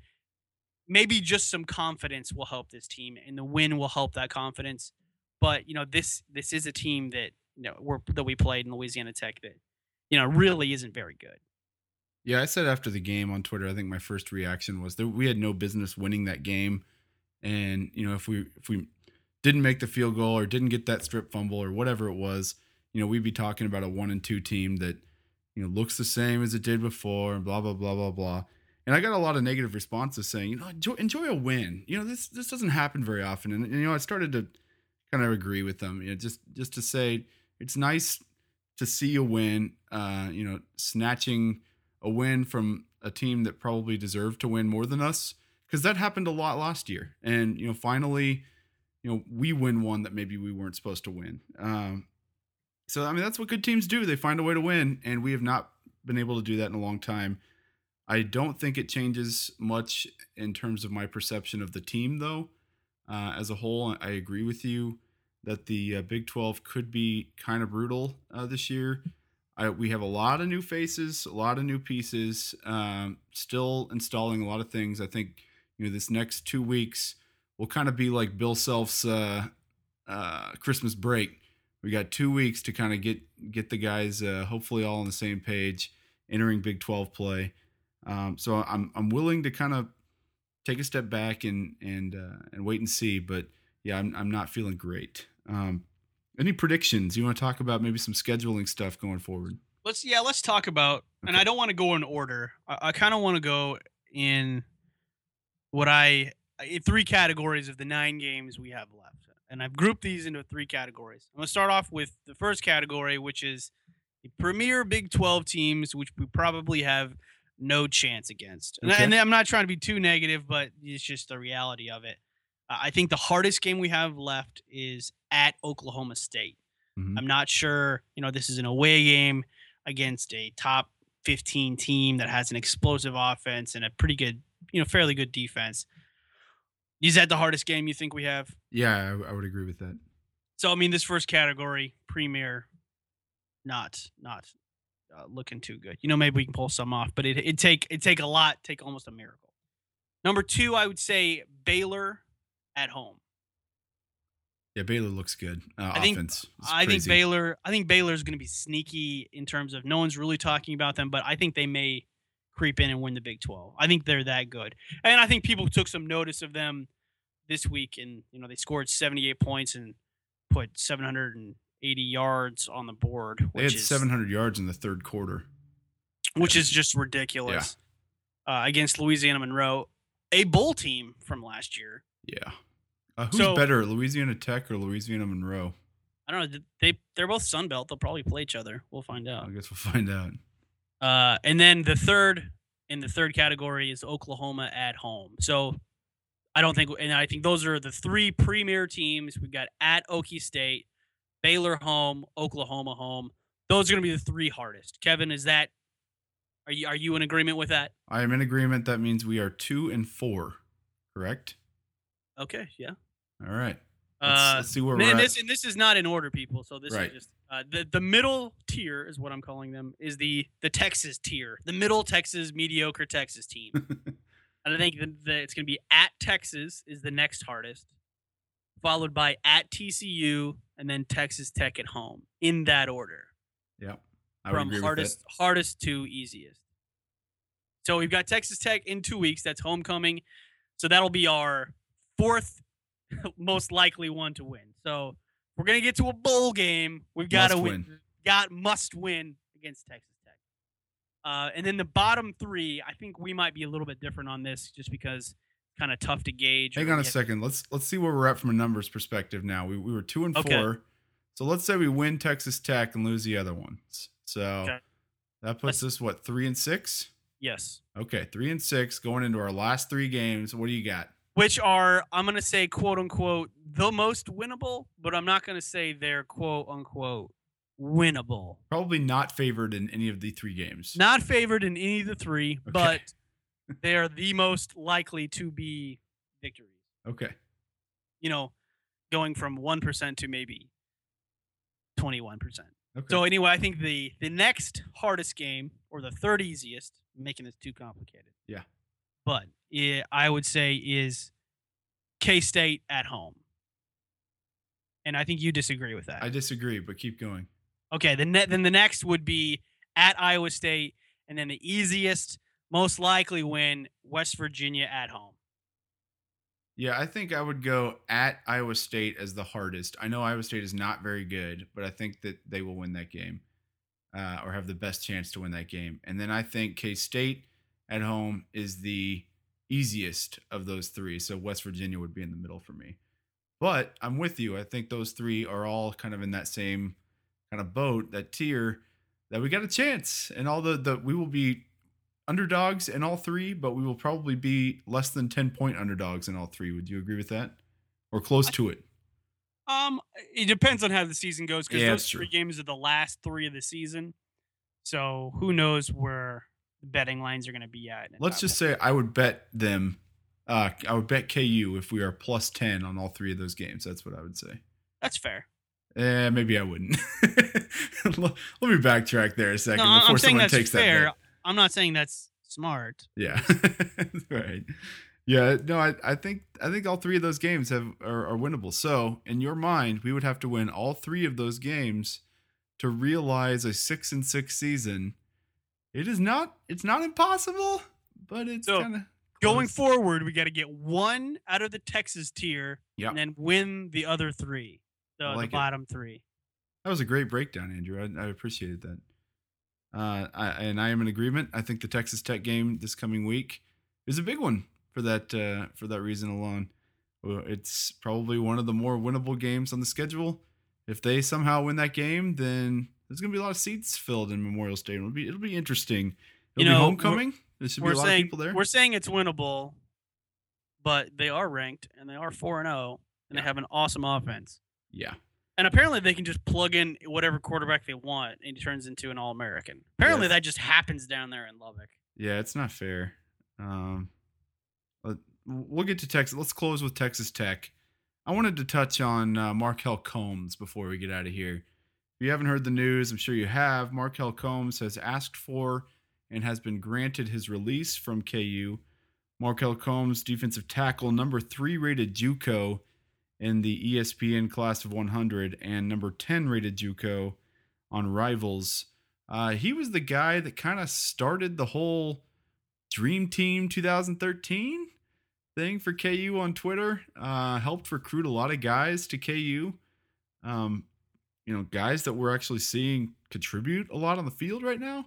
Maybe just some confidence will help this team and the win will help that confidence. But, you know, this, this is a team that, you know, we're, that we played in Louisiana Tech that, you know, really isn't very good. Yeah, I said after the game on Twitter, I think my first reaction was that we had no business winning that game. And, you know, if we if we didn't make the field goal or didn't get that strip fumble or whatever it was, you know, we'd be talking about a one and two team that, you know, looks the same as it did before and blah, blah, blah, blah, blah. And I got a lot of negative responses saying, you know, enjoy, enjoy a win. You know, this this doesn't happen very often. And, and you know, I started to kind of agree with them, you know, just just to say it's nice to see a win, uh, you know, snatching a win from a team that probably deserved to win more than us, because that happened a lot last year. And, you know, finally, you know, we win one that maybe we weren't supposed to win. Um, so, I mean, that's what good teams do. They find a way to win, and we have not been able to do that in a long time. I don't think it changes much in terms of my perception of the team, though. Uh, as a whole, I agree with you that the uh, Big twelve could be kind of brutal uh, this year. I, we have a lot of new faces, a lot of new pieces, um, still installing a lot of things. I think, you know, this next two weeks will kind of be like Bill Self's uh, uh, Christmas break. We got two weeks to kind of get get the guys uh, hopefully all on the same page, entering Big twelve play. Um, so I'm I'm willing to kind of take a step back and and uh, and wait and see. But yeah, I'm I'm not feeling great. Um, any predictions? You want to talk about maybe some scheduling stuff going forward? Let's, yeah, let's talk about, and Okay. I don't want to go in order. I, I kind of want to go in what I, in three categories of the nine games we have left. And I've grouped these into three categories. I'm going to start off with the first category, which is the premier Big twelve teams, which we probably have no chance against. And, Okay. and I'm not trying to be too negative, but it's just the reality of it. Uh, I think the hardest game we have left is at Oklahoma State. Mhm. I'm not sure, you know, this is an away game against a top fifteen team that has an explosive offense and a pretty good, you know, fairly good defense. Is that the hardest game you think we have? Yeah, I, I would agree with that. So, I mean, this first category, premier, not not uh, looking too good. You know, maybe we can pull some off, but it it take it take a lot, take almost a miracle. Number two, I would say Baylor at home. Yeah, Baylor looks good. Uh, I think- offense. is I think crazy. Baylor. I think Baylor is going to be sneaky in terms of no one's really talking about them, but I think they may creep in and win the Big twelve. I think they're that good, and I think people took some notice of them this week, and you know they scored seventy-eight points and put seven hundred eighty yards on the board, They which had is seven hundred yards in the third quarter. which is just ridiculous uh, against Louisiana Monroe, a bowl team from last year. Yeah. Uh, who's So- better, Louisiana Tech or Louisiana Monroe? I don't know. They they're both Sun Belt. They'll probably play each other. We'll find out. I guess we'll find out. Uh, and then the third and the third category is Oklahoma at home. So I don't think, and I think those are the three premier teams. We've got at Okie State, Baylor home, Oklahoma home. Those are going to be the three hardest. Kevin, is that, are you, are you in agreement with that? I am in agreement. That means we are two and four, correct? Okay, yeah. All right. Let's, Uh, let's see where and we're this, at. and this is not in order, people. So this Right. is just uh, the the middle tier is what I'm calling them. Is the the Texas tier, the middle Texas mediocre Texas team. And I think that the, it's going to be at Texas is the next hardest, followed by at T C U, and then Texas Tech at home in that order, Yeah. I would from agree hardest with hardest to easiest. So we've got Texas Tech in two weeks. That's homecoming. So that'll be our fourth most likely one to win. So we're gonna get to a bowl game. We've got to Must win. win. Got must win against Texas Tech. Uh, and then the bottom three, I think we might be a little bit different on this, just because it's kind of tough to gauge. that. Hang or on we a have- second. Let's let's see where we're at from a numbers perspective now. We we were two and Okay. four. So let's say we win Texas Tech and lose the other ones. So Okay. that puts us what, three and six? Yes. Okay, three and six going into our last three games. What do you got? Which are, I'm gonna say, quote unquote, the most winnable, but I'm not gonna say they're quote unquote winnable. Probably not favored in any of the three games. Not favored in any of the three, Okay. but they are the most likely to be victories. Okay. You know, going from one percent to maybe twenty-one percent. Okay. So anyway, I think the the next hardest game, or the third easiest, I'm making this too complicated. Yeah. But it, I would say is K-State at home. And I think you disagree with that. I disagree, but keep going. Okay, then ne- then the next would be at Iowa State, and then the easiest, most likely win, West Virginia at home. Yeah, I think I would go at Iowa State as the hardest. I know Iowa State is not very good, but I think that they will win that game, uh, or have the best chance to win that game. And then I think K-State at home is the easiest of those three. So West Virginia would be in the middle for me. But I'm with you. I think those three are all kind of in that same kind of boat, that tier, that we got a chance. And all the, the we will be underdogs in all three, but we will probably be less than ten point underdogs in all three. Would you agree with that? Or close to it? Um, it depends on how the season goes, because Yeah, those that's three true. games are the last three of the season. So who knows where the betting lines are going to be at. at Let's that just point. say I would bet them. Uh, I would bet K U if we are plus ten on all three of those games. That's what I would say. That's fair. Eh, maybe I wouldn't. Let me backtrack there a second No, before I'm saying someone that's takes fair. that bet. I'm not saying that's smart. Yeah. Right. Yeah. No, I, I think I think all three of those games have are, are winnable. So in your mind, we would have to win all three of those games to realize a six and six season. It is not. It's not impossible, but it's So, kind of Going forward, we got to get one out of the Texas tier, Yeah. and then win the other three, the, I the like it. bottom three. That was a great breakdown, Andrew. I, I appreciated that. Uh, I, and I am in agreement. I think the Texas Tech game this coming week is a big one for that uh, for that reason alone. Well, it's probably one of the more winnable games on the schedule. If they somehow win that game, then there's going to be a lot of seats filled in Memorial Stadium. It'll be it'll be interesting. It'll You be know, homecoming. There should be We're a lot saying of people there. we're saying it's winnable, but they are ranked and they are four and zero, and Yeah. they have an awesome offense. Yeah. And apparently, they can just plug in whatever quarterback they want, and he turns into an All American. Apparently, Yes. that just happens down there in Lubbock. Yeah, it's not fair. Um, but we'll get to Texas. Let's close with Texas Tech. I wanted to touch on uh, Markel Combs before we get out of here. If you haven't heard the news, I'm sure you have. Markel Combs has asked for and has been granted his release from K U. Markel Combs, defensive tackle, number three rated JUCO in the E S P N class of one hundred, and number ten rated JUCO on Rivals. Uh, he was the guy that kind of started the whole Dream Team twenty thirteen thing for K U on Twitter. Uh, helped recruit a lot of guys to K U. Um, you know, guys that we're actually seeing contribute a lot on the field right now.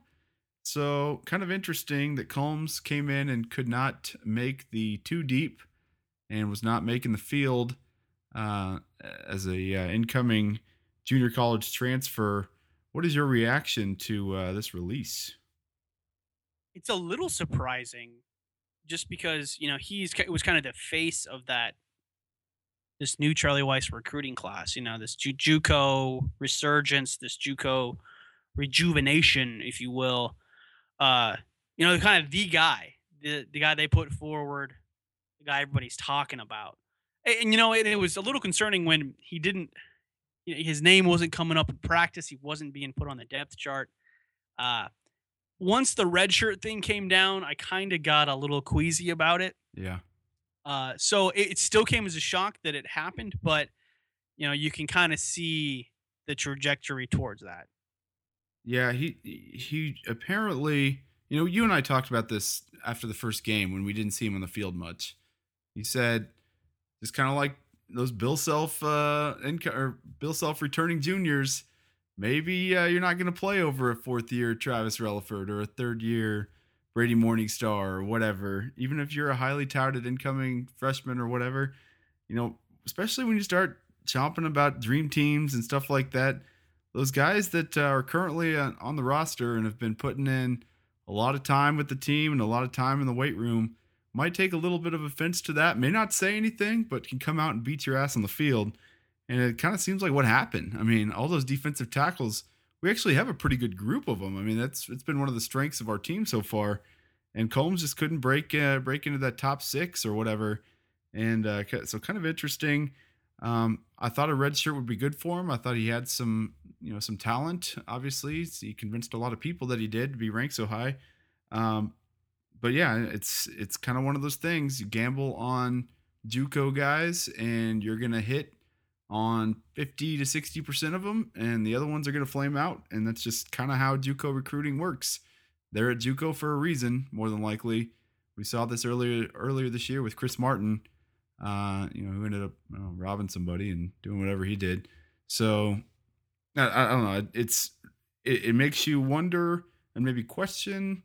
So kind of interesting that Combs came in and could not make the two deep and was not making the field uh, as a uh, incoming junior college transfer. What is your reaction to uh, this release? it's a little surprising just because, you know, he's ki- was kind of the face of that this new Charlie Weiss recruiting class, you know, this Ju- JUCO resurgence, this JUCO rejuvenation, if you will. Uh, you know, kind of the guy, the the guy they put forward, the guy everybody's talking about. And, and, you know, it, it was a little concerning when he didn't, you know, his name wasn't coming up in practice. He wasn't being put on the depth chart. Uh, Once the red shirt thing came down, I kind of got a little queasy about it. Yeah. Uh, so it, it still came as a shock that it happened, but you know, you can kind of see the trajectory towards that. Yeah, he he apparently, you know, you and I talked about this after the first game when we didn't see him on the field much. He said just kind of like those Bill Self uh inc- or Bill Self returning juniors, maybe uh, you're not going to play over a fourth year Travis Relaford or a third year Brady Morningstar or whatever, even if you're a highly touted incoming freshman or whatever, you know, especially when you start chomping about dream teams and stuff like that. Those guys that uh, are currently on, on the roster and have been putting in a lot of time with the team and a lot of time in the weight room might take a little bit of offense to that. May not say anything, but can come out and beat your ass on the field. And it kind of seems like what happened. I mean, all those defensive tackles, we actually have a pretty good group of them. I mean, that's it's been one of the strengths of our team so far. And Combs just couldn't break uh, break into that top six or whatever. And uh, so kind of interesting. Um, I thought a red shirt would be good for him. I thought he had some, you know, some talent. Obviously, he convinced a lot of people that he did to be ranked so high. Um, but yeah, it's it's kind of one of those things. You gamble on JUCO guys, and you're gonna hit on fifty to sixty percent of them, and the other ones are gonna flame out. And that's just kind of how JUCO recruiting works. They're at JUCO for a reason, more than likely. We saw this earlier earlier this year with Chris Martin. Uh, you know, who ended up you know, robbing somebody and doing whatever he did. So I, I don't know. It's it, it makes you wonder and maybe question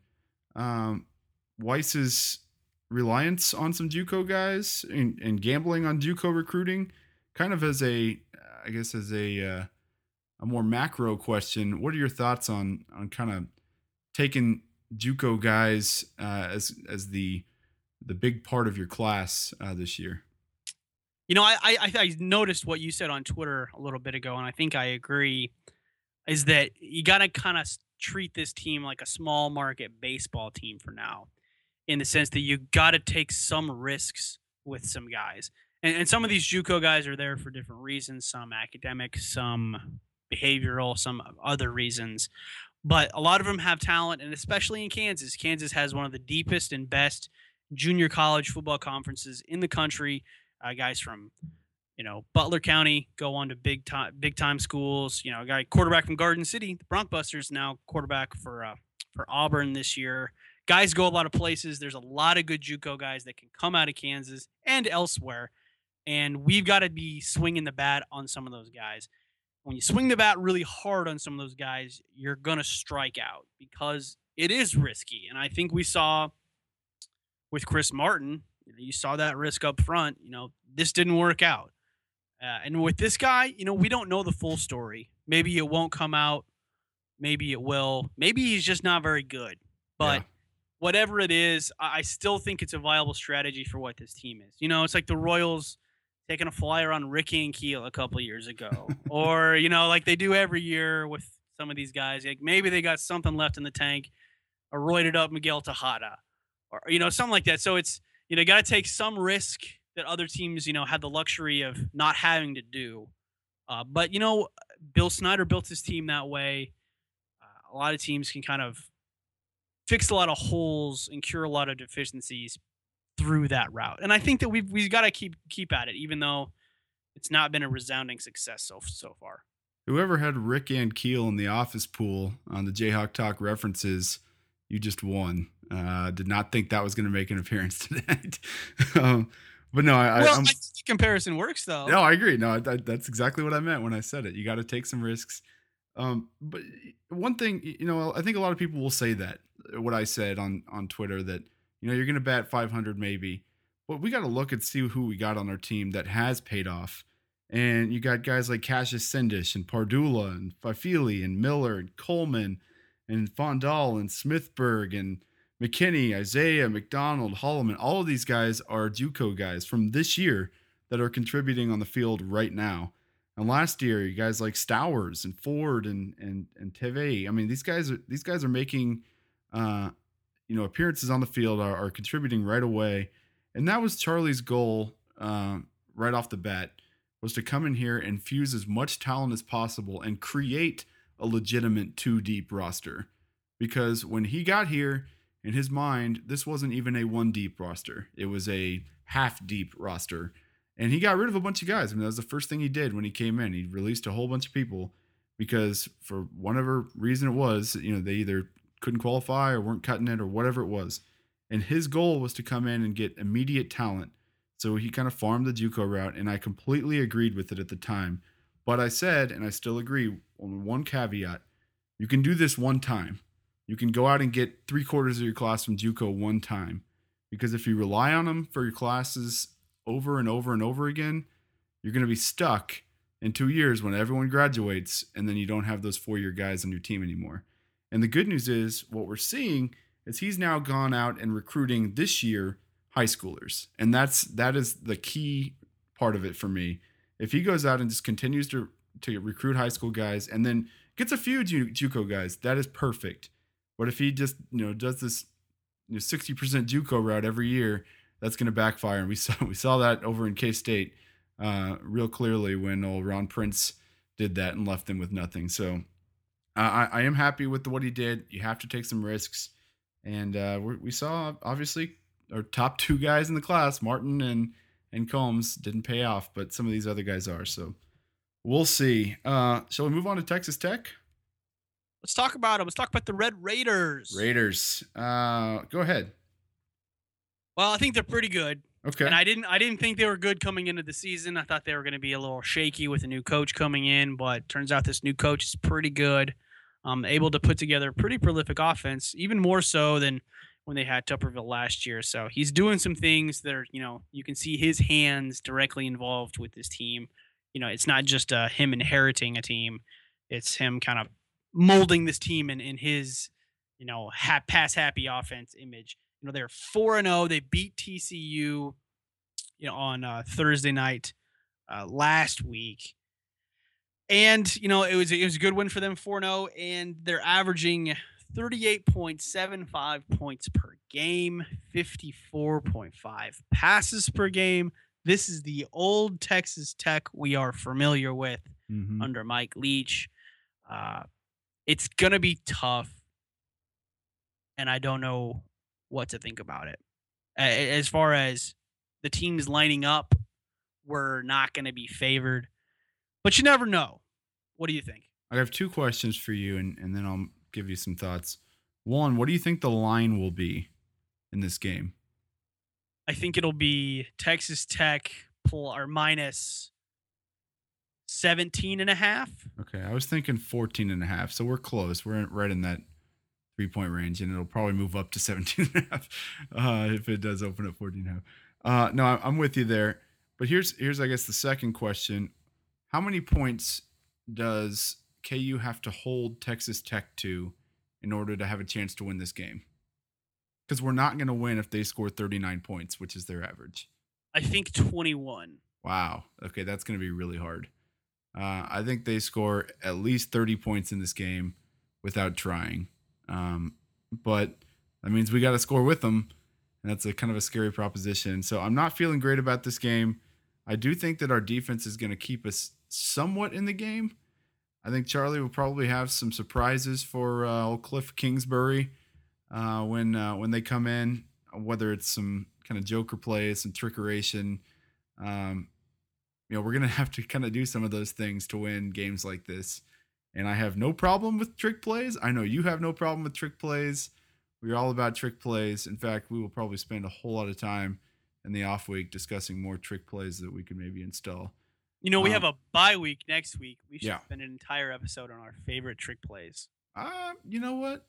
um, Weiss's reliance on some JUCO guys and, and gambling on JUCO recruiting, kind of as a, I guess, as a uh, a more macro question. What are your thoughts on on kind of taking JUCO guys uh, as as the the big part of your class uh, this year? You know, I, I I noticed what you said on Twitter a little bit ago, and I think I agree. Is that you got to kind of treat this team like a small market baseball team for now, in the sense that you got to take some risks with some guys, and, and some of these JUCO guys are there for different reasons. Some academic, some behavioral, some other reasons. But a lot of them have talent, and especially in Kansas. Kansas has one of the deepest and best junior college football conferences in the country. Uh, guys from, you know, Butler County go on to big time, big time schools. You know, a guy quarterback from Garden City, the Broncbusters, now quarterback for uh, for Auburn this year. Guys go a lot of places. There's a lot of good JUCO guys that can come out of Kansas and elsewhere, and we've got to be swinging the bat on some of those guys. When you swing the bat really hard on some of those guys, you're gonna strike out because it is risky. And I think we saw with Chris Martin, you saw that risk up front. You know, this didn't work out. Uh, and with this guy, you know, we don't know the full story. Maybe it won't come out. Maybe it will. Maybe he's just not very good. But Yeah. whatever it is, I I still think it's a viable strategy for what this team is. You know, it's like the Royals taking a flyer on Ricky and Keel a couple years ago, or you know, like they do every year with some of these guys. Like maybe they got something left in the tank, a roided up Miguel Tejada, or you know, something like that. So it's you know, got to take some risk that other teams, you know, had the luxury of not having to do. Uh, but you know, Bill Snyder built his team that way. Uh, a lot of teams can kind of fix a lot of holes and cure a lot of deficiencies through that route. And I think that we've we've got to keep keep at it, even though it's not been a resounding success so so far. Whoever had Rick and Keel in the office pool on the Jayhawk Talk references, you just won. Uh, did not think that was going to make an appearance tonight. um, but no, I, well, I, I'm, I think the comparison works though. no, I agree. No, I, that's exactly what I meant when I said it. You got to take some risks. Um, but one thing, you know, I think a lot of people will say that what I said on, on Twitter that, you know, you're going to bat five hundred maybe, but we got to look and see who we got on our team that has paid off. And you got guys like Cassius Sendish and Pardula and Fifili and Miller and Coleman and Fondal and Smithburg and McKinney, Isaiah, McDonald, Holloman, all of these guys are JUCO guys from this year that are contributing on the field right now. And last year, you guys like Stowers and Ford and and and Teve. I mean, these guys are these guys are making uh, you know appearances on the field, are, are contributing right away. And that was Charlie's goal uh, right off the bat, was to come in here and fuse as much talent as possible and create a legitimate two deep roster. Because when he got here, in his mind, this wasn't even a one deep roster. It was a half deep roster. And he got rid of a bunch of guys. I mean, that was the first thing he did when he came in. He released a whole bunch of people because for whatever reason it was, you know, they either couldn't qualify or weren't cutting it or whatever it was. And his goal was to come in and get immediate talent. So he kind of farmed the JUCO route, and I completely agreed with it at the time. But I said, and I still agree, on one caveat, you can do this one time. You can go out and get three quarters of your class from JUCO one time. Because if you rely on them for your classes over and over and over again, you're going to be stuck in two years when everyone graduates, and then you don't have those four-year guys on your team anymore. And the good news is, what we're seeing is he's now gone out and recruiting this year high schoolers. And that's that is the key part of it for me. If he goes out and just continues to, to recruit high school guys and then gets a few Ju- JUCO guys, that is perfect. But if he just, you know, does this you know, sixty percent JUCO route every year, that's going to backfire. And we saw we saw that over in K-State uh, real clearly when old Ron Prince did that and left them with nothing. So uh, I, I am happy with the, what he did. You have to take some risks. And uh, we we saw, obviously, our top two guys in the class, Martin and, and Combs, didn't pay off, but some of these other guys are. So we'll see. Uh, shall we move on to Texas Tech? Let's talk about them. Let's talk about the Red Raiders. Raiders. Uh, go ahead. Well, I think they're pretty good. Okay. And I didn't I didn't think they were good coming into the season. I thought they were going to be a little shaky with a new coach coming in, but turns out this new coach is pretty good. Um, able to put together a pretty prolific offense, even more so than when they had Tupperville last year. So he's doing some things that are, you know, you can see his hands directly involved with this team. You know, it's not just uh, him inheriting a team. It's him kind of molding this team in, in his, you know, ha- pass happy offense image. You know, they're four and oh. They beat T C U, you know, on uh, Thursday night uh, last week. And, you know, it was it was a good win for them, four and oh, and they're averaging thirty-eight point seven five points per game, fifty-four point five passes per game. This is the old Texas Tech we are familiar with mm-hmm. under Mike Leach. Uh, it's going to be tough, and I don't know what to think about it. As far as the teams lining up, we're not going to be favored. But you never know. What do you think? I have two questions for you, and, and then I'll give you some thoughts. One, what do you think the line will be in this game? I think it'll be Texas Tech pull or minus seventeen and a half. Okay, I was thinking fourteen and a half, so we're close. We're right in that three-point range, and it'll probably move up to seventeen and a half uh, if it does open at fourteen and a half. Uh, no, I'm with you there. But here's, here's I guess, the second question. How many points does K U have to hold Texas Tech to in order to have a chance to win this game? Because we're not going to win if they score thirty-nine points, which is their average. I think twenty-one. Wow. Okay, that's going to be really hard. Uh, I think they score at least thirty points in this game without trying. Um, but that means we got to score with them, and that's a kind of a scary proposition. So I'm not feeling great about this game. I do think that our defense is going to keep us somewhat in the game. I think Charlie will probably have some surprises for uh, old Cliff Kingsbury uh, when uh, when they come in, whether it's some kind of joker plays, some trickeration. Um, you know, we're going to have to kind of do some of those things to win games like this. And I have no problem with trick plays. I know you have no problem with trick plays. We're all about trick plays. In fact, we will probably spend a whole lot of time in the off week discussing more trick plays that we could maybe install. You know, we um, have a bye week next week. We should yeah. spend an entire episode on our favorite trick plays. Uh, you know what?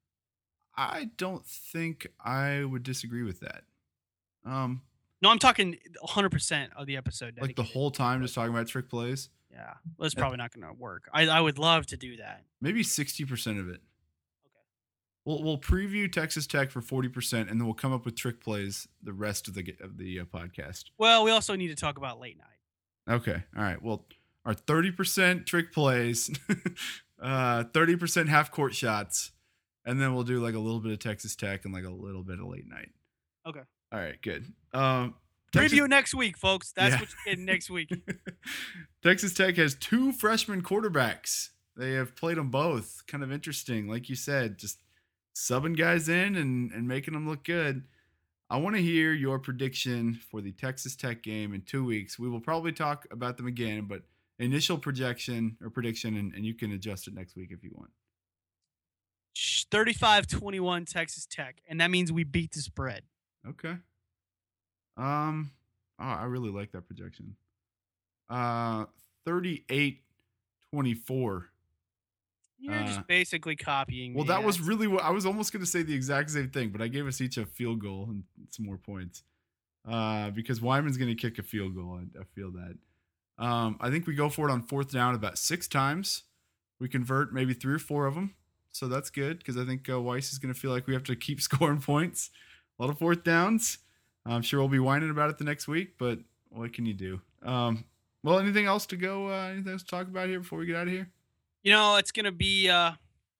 I don't think I would disagree with that. Um, no, I'm talking one hundred percent of the episode. Like the whole time just talking about trick plays? Yeah. Well, it's probably not going to work. I, I would love to do that. Maybe sixty percent of it. Okay. We'll we'll preview Texas Tech for forty percent, and then we'll come up with trick plays the rest of the of the uh, podcast. Well, we also need to talk about late night. Okay, all right. Well, our thirty percent trick plays, uh, thirty percent half court shots, and then we'll do like a little bit of Texas Tech and like a little bit of late night. Okay. All right, good. Um, Preview Texas- next week, folks. That's Yeah. what you're getting next week. Texas Tech has two freshman quarterbacks. They have played them both. Kind of interesting, like you said, just subbing guys in and, and making them look good. I want to hear your prediction for the Texas Tech game in two weeks. We will probably talk about them again, but initial projection or prediction, and, and you can adjust it next week if you want. thirty-five twenty-one Texas Tech, and that means we beat the spread. Okay. Um, oh, I really like that projection. Uh, thirty-eight twenty-four. You're Uh, just basically copying Well, me. that was That's- really what I was almost going to say the exact same thing, but I gave us each a field goal and some more points. Uh, because Wyman's going to kick a field goal. I, I feel that. Um, I think we go for it on fourth down about six times. We convert maybe three or four of them. So that's good because I think uh, Weiss is going to feel like we have to keep scoring points. A lot of fourth downs. I'm sure we'll be whining about it the next week, but what can you do? Um, well, anything else to go, uh, anything else to talk about here before we get out of here? You know, it's going to be, uh,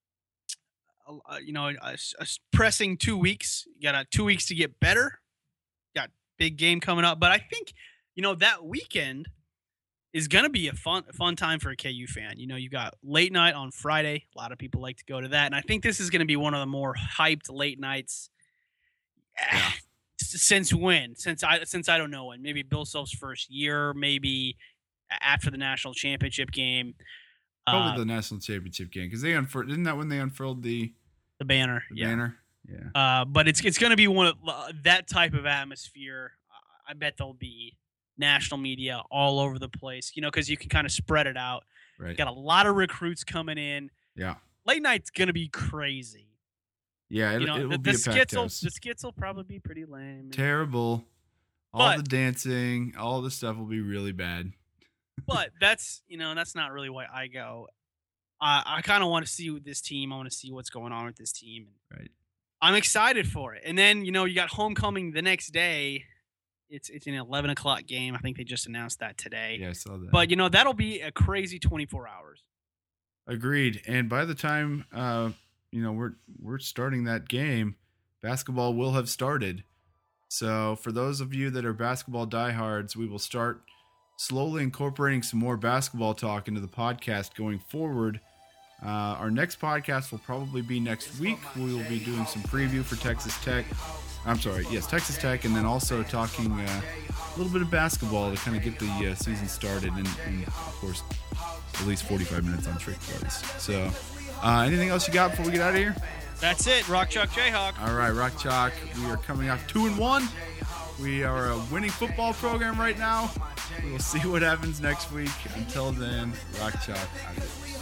a- you know, a, a pressing two weeks. You got uh, two weeks to get better. Got big game coming up. But I think, you know, that weekend is going to be a fun fun time for a K U fan. You know, you got late night on Friday. A lot of people like to go to that. And I think this is going to be one of the more hyped late nights. Yeah. Since when? Since I since I don't know when. Maybe Bill Self's first year, maybe after the national championship game. Probably Uh, the national championship game because they unfurled. Isn't that when they unfurled the, the banner. the yeah. banner? Yeah. Uh, but it's it's going to be one of uh, that type of atmosphere. I bet there'll be national media all over the place, you know, because you can kind of spread it out. Right. Got a lot of recruits coming in. Yeah. Late night's going to be crazy. Yeah. It, You know, it will the, be the a packed skits will house. the skits will probably be pretty lame. and- Terrible. All But- the dancing, all the stuff will be really bad. But that's, you know, that's not really why I go. I I kind of want to see with this team. I want to see what's going on with this team. Right. I'm excited for it. And then, you know, you got homecoming the next day. It's it's an eleven o'clock game. I think they just announced that today. Yeah, I saw that. But, you know, that'll be a crazy twenty-four hours. Agreed. And by the time uh, you know, we're we're starting that game, basketball will have started. So for those of you that are basketball diehards, we will start slowly incorporating some more basketball talk into the podcast going forward. Uh, our next podcast will probably be next week. We will be doing some preview for Texas Tech. I'm sorry, yes, Texas Tech, and then also talking uh, a little bit of basketball to kind of get the uh, season started, and, and of course, at least forty-five minutes on trick plays. So, uh, anything else you got before we get out of here? That's it. Rock Chalk Jayhawk. All right, Rock Chalk, we are coming off two and one. We are a winning football program right now. We will see what happens next week. Until then, Rock Chalk out.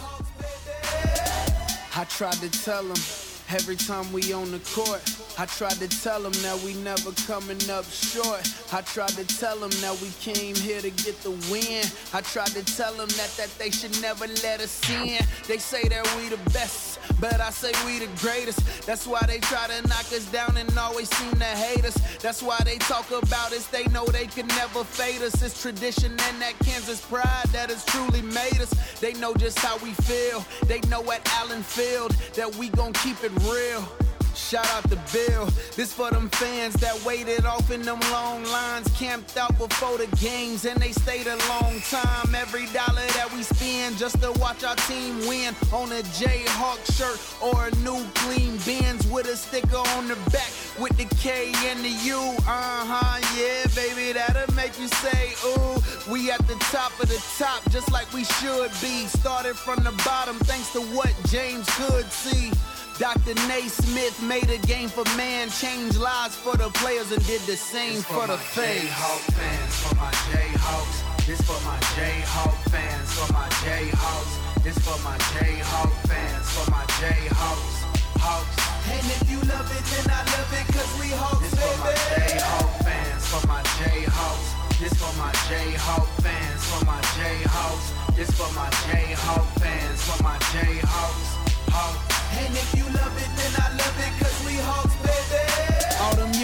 I tried to tell him every time we on the court. I tried to tell him that we never coming up short. I tried to tell him that we came here to get the win. I tried to tell him that, that they should never let us in. They say that we the best, but I say we the greatest. That's why they try to knock us down and always seem to hate us. That's why they talk about us, they know they can never fade us. It's tradition and that Kansas pride that has truly made us. They know just how we feel. They know at Allen Field that we gon' keep it real. Shout out to Bill. This for them fans that waited off in them long lines, camped out before the games, and they stayed a long time. Every dollar that we spend just to watch our team win, on a Jayhawk shirt or a new clean Benz with a sticker on the back with the K and the U. Uh-huh, yeah, baby, that'll make you say, ooh. We at the top of the top, just like we should be. Started from the bottom, thanks to what James could see. Doctor Naismith made a game for man, changed lives for the players and did the same for, for the fans. Jayhawk fans, for my Jayhawks. This for my Jayhawk fans, for my Jayhawks. This for my Jayhawk fans, for my Jayhawks. Hawks. And if you love it, then I love it, cause we Hawks, This for my baby. Jayhawk fans, for my Jayhawks. This for my Jayhawk fans, for my Jayhawks. This for my Jayhawk fans, for my Jayhawks. Hawks. And if you love it, then I love it.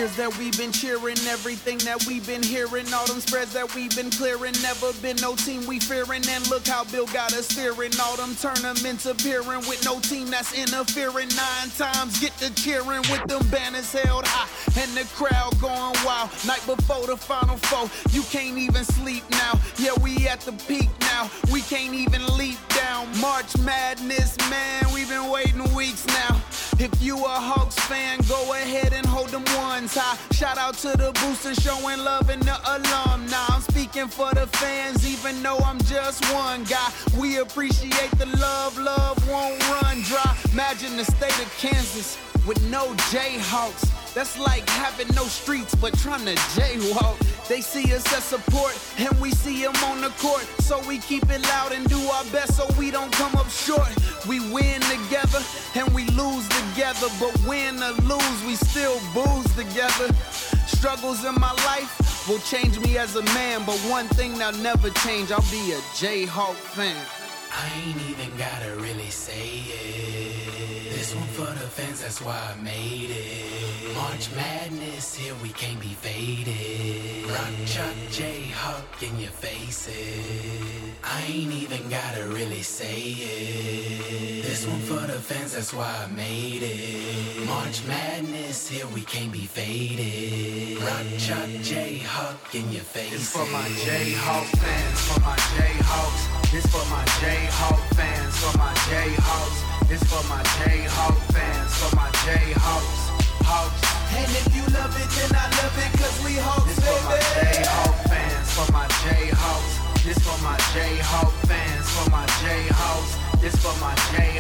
Years that we've been cheering, everything that we've been hearing, all them spreads that we've been clearing. Never been no team we fearing, and look how Bill got us steering. All them tournaments appearing with no team that's interfering. Nine times get to cheering with them banners held high and the crowd going wild. Night before the Final Four, you can't even sleep now. Yeah, we at the peak now. We can't even leap down. March Madness, man, we've been waiting weeks now. If you a Hawks fan, go ahead and hold them ones high. Shout out to the boosters showing love and the alumni. I'm speaking for the fans, even though I'm just one guy. We appreciate the love, love won't run dry. Imagine the state of Kansas with no Jayhawks. That's like having no streets but trying to jaywalk. They see us as support and we see them on the court. So we keep it loud and do our best so we don't come up short. We win together and we lose together. But win or lose, we still booze together. Struggles in my life will change me as a man. But one thing that'll never change, I'll be a Jayhawk fan. I ain't even gotta really say it. This one for the fans, that's why I made it. March Madness, here we can't be faded. Rock, chalk, Jayhawk in your faces. I ain't even gotta really say it. This one for the fans, that's why I made it. March Madness, here we can't be faded. Rock, chalk, Jayhawk in your faces. This for my Jayhawk fans, for my Jayhawks. This for my Jayhawk fans, for my Jayhawks. This for my Jayhawk fans, for my Jayhawks. Hawks. And if you love it, then I love it, cause we Hawks, This for my baby. Jayhawk fans, for my Jayhawks. This for my Jayhawk fans, for my Jayhawks. This for my Jayhawks.